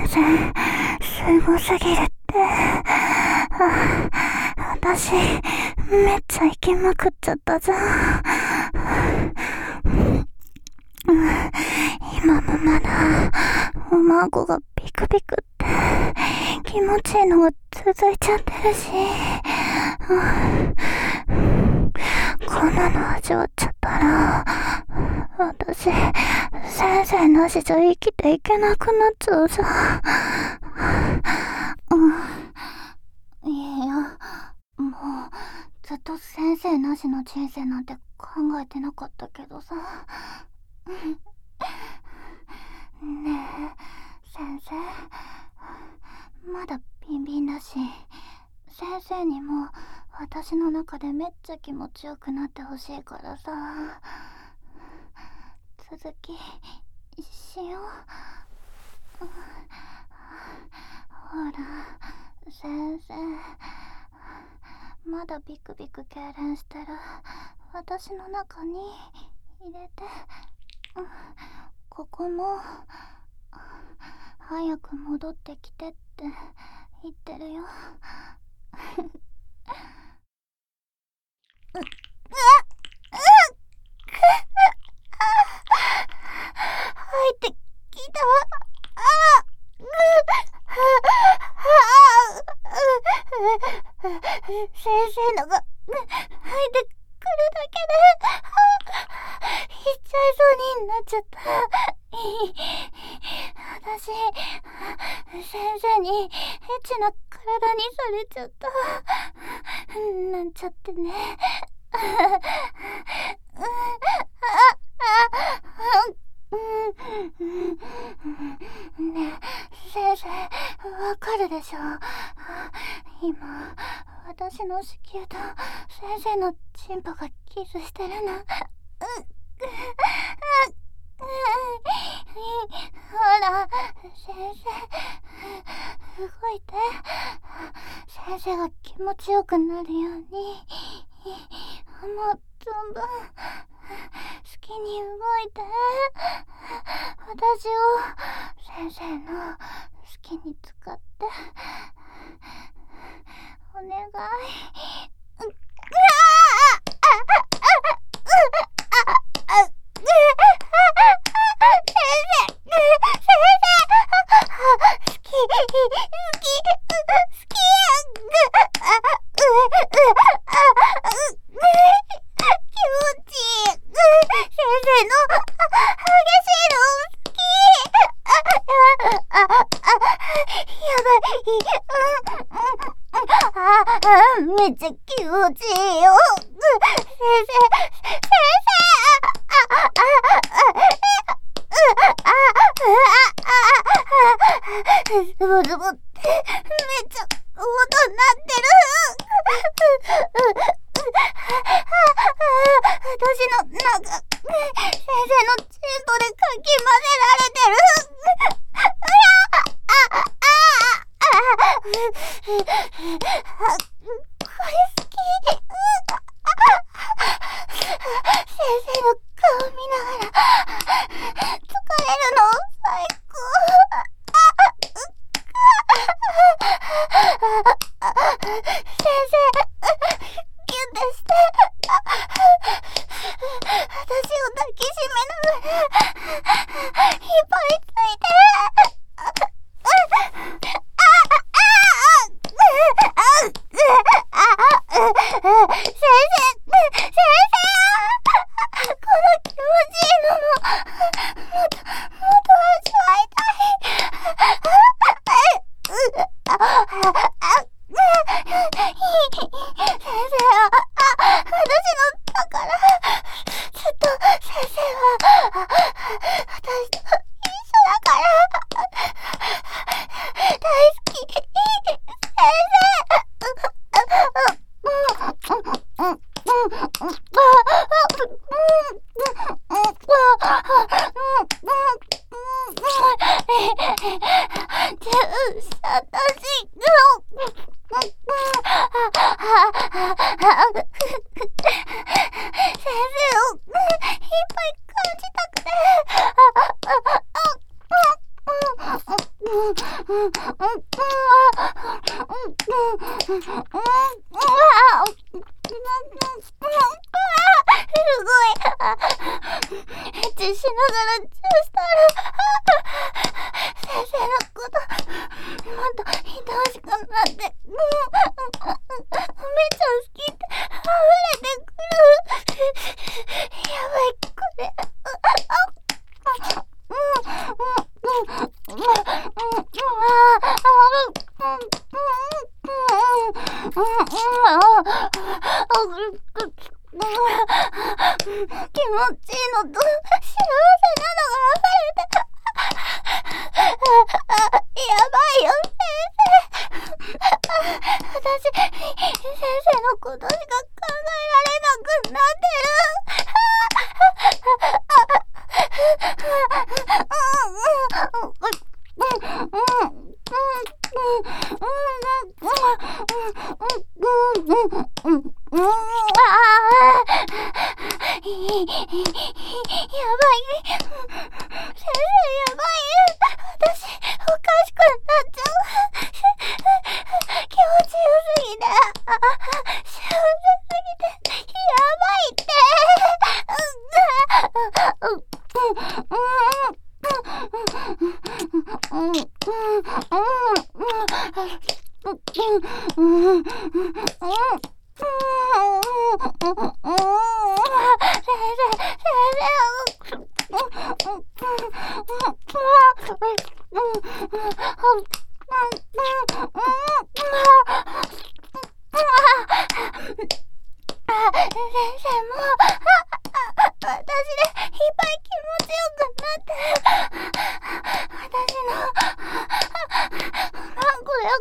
線、すごすぎるって。私、めっちゃ行きまくっちゃったじゃん。今もまだ、おまごがビクビクって気持ちいいのが続いちゃってるし、こんなの味わっちゃったら、私、先生なしじゃ生きていけなくなっちゃうじゃん。いや、もう、ずっと先生なしの人生なんて考えてなかったけどさ。ねえ、先生。まだビンビンだし、先生にも私の中でめっちゃ気持ちよくなってほしいからさ。続きしよう。ほら、先生、まだビクビク痙攣してる私の中に入れて。ここも早く戻ってきてって言ってるよ。入ってきた。先生のが入ってくるだけで言っちゃいそうになっちゃった。私、先生にエッチな体にされちゃった。なんちゃってね。ねえ、先生、わかるでしょ？今、私の子宮と先生のチンポがキスしてるの。ほら、先生、動いて。先生が気持ちよくなるように、もう存分、好きに動いて。私を先生の好きに使って。お願い。めっちゃ気持ちいいよ。先生、ズボズボってめっちゃ音になってる。私のなんか先生のチンポでかき混ぜられてる。これ好き。先生の顔見ながら疲れるの最高。先生、ギュッてして。私を抱きしめながらいっぱいついて。先生、この気持ちいいのももっと味わいたい。先生は私の宝。ずっと先生は私と一緒だから大好き。先生をいっぱい感じたくて。 チしながらチューしたら先生のこともっと愛おしくなってめっちゃ好きって溢れてくる。やばいこれ。気持ちいいのと幸せなのが溢れてやばいよ先生。私先生のことしか考えられなくなってる。やばい先生やばい私おかしくなっちゃう。気持ちよすぎて幸せすぎてやばいって先生も私でいっぱい気持ちよくなって私のマンゴで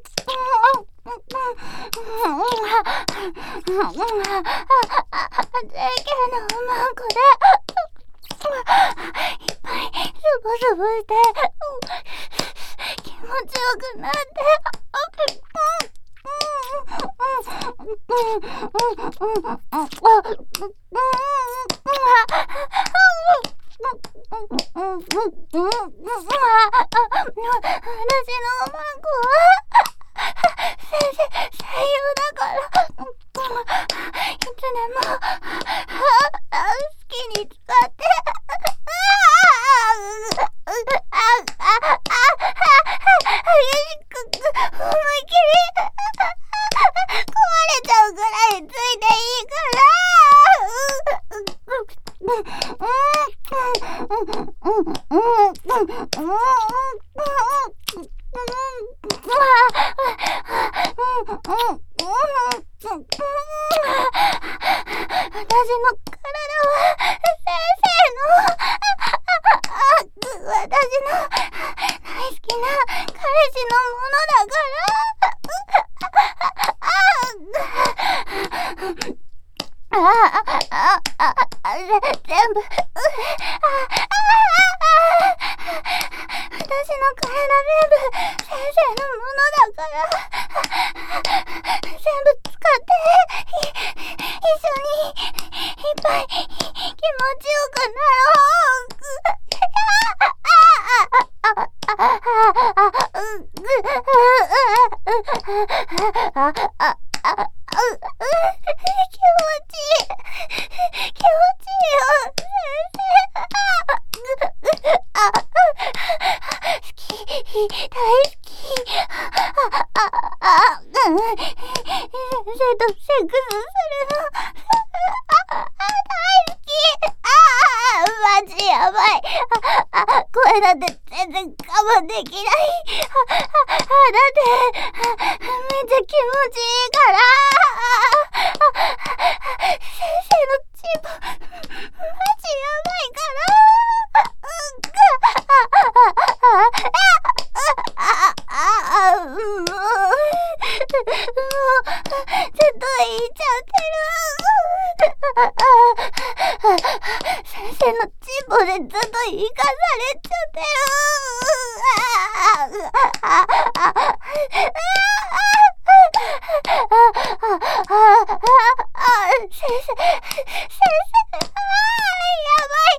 JK のマンゴでいっぱいズボズボして気持ちよくなって私のマンゴは先生専用だからいつでも好きに使って思いっきり壊れちゃうぐらいついていい私の体は先生の私の大好きな彼氏のものだから全部私の体全部先生のものだから全部使って一緒にいっぱい気持ちよくなろ気持ちいいよ先生大好き先生とセックスするの大好きマジやばい声だって全然我慢できないだってめっちゃ気持ちいいから先生のチンポマジやばいからずっと言っちゃってる先生のチンポでずっと生かされちゃってる先生やばい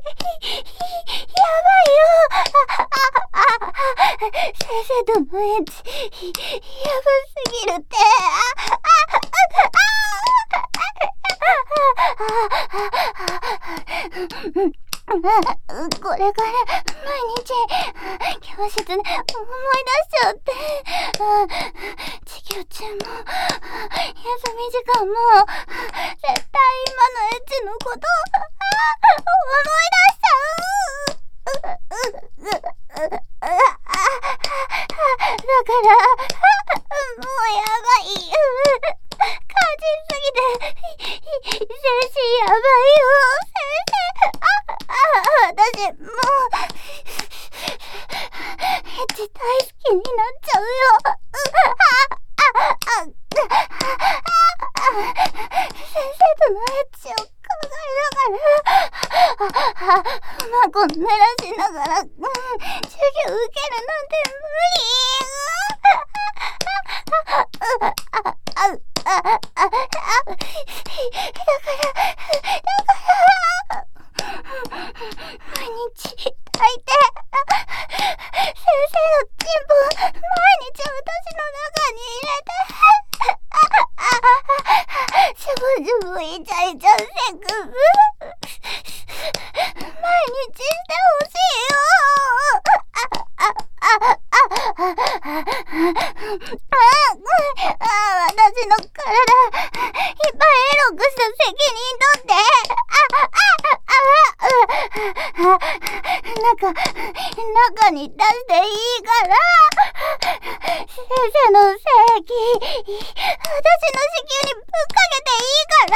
よ先生とのエッチやばすぎるってこれから毎日教室で思い出しちゃって、授業中も休み時間も絶対今のエッチのこと思い出しちゃう。だからもうやばい。感じすぎて精神やばいよ先生。私もうエッチ大好きになっちゃうよ。先生とのエッチを考えながら孫濡らしながら、授業受けるなんて無理。毎日抱いて先生のチンポ毎日私の中に入れてしぶしぶイチャイチャセックス毎日してほしいよ。私の体いっぱいエロくした責任取って。中に出していいから。先生の正義私の子宮にぶっかけていいから。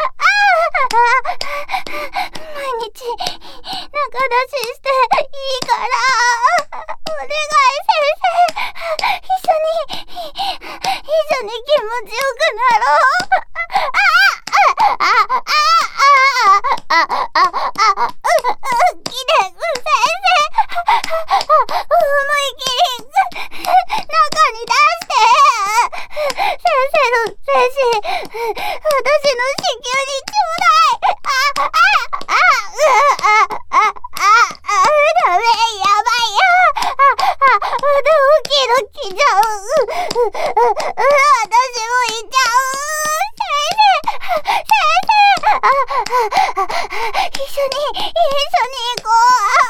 毎日中出ししていいから。お願い先生、一緒に気持ちよくなろう。きれい先生、思い切り中に出して。先生の精子私の子宮にちょうだい。ダメ、やばいよ。ドキドキじゃう。私もいちゃう。先生、一緒に行こ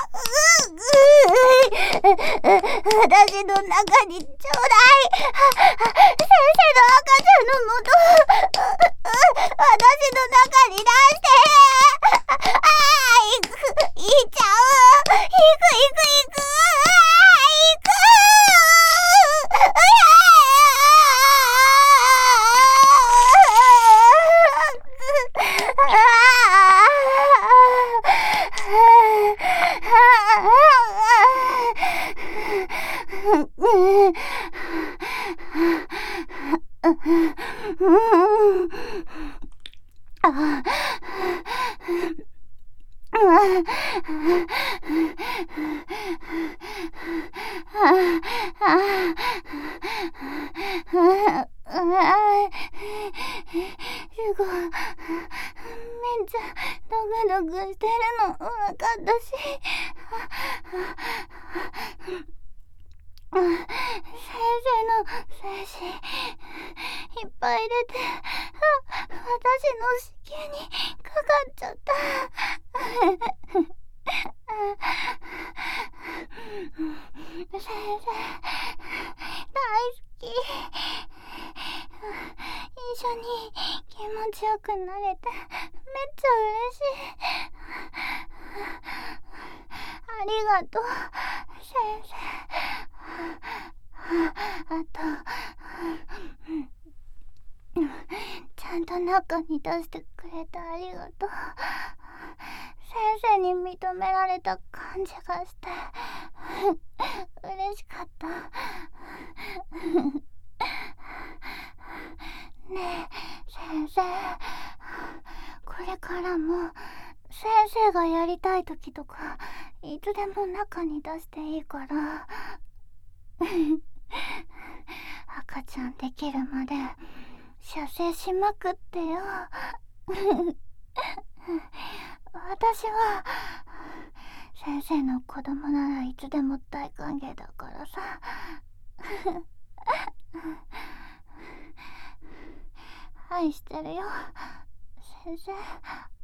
う。私の中にちょうだい。先生の赤ちゃんのもと私の中に出して。行っちゃう。行く。すごい。めっちゃドクドクしてるの分かったし。先生の精子いっぱい入れて私の子宮にかかっちゃった。先生大好き。一緒に気持ちよくなれてめっちゃ嬉しい。ありがとう先生。あとちゃんと中に出してくれてありがとう。先生に認められた感じがして嬉しかった。ねえ先生、これからも先生がやりたい時とかいつでも中に出していいから赤ちゃんできるまで射精しまくってよ。私は先生の子供ならいつでも大歓迎だからさ。愛してるよ先生。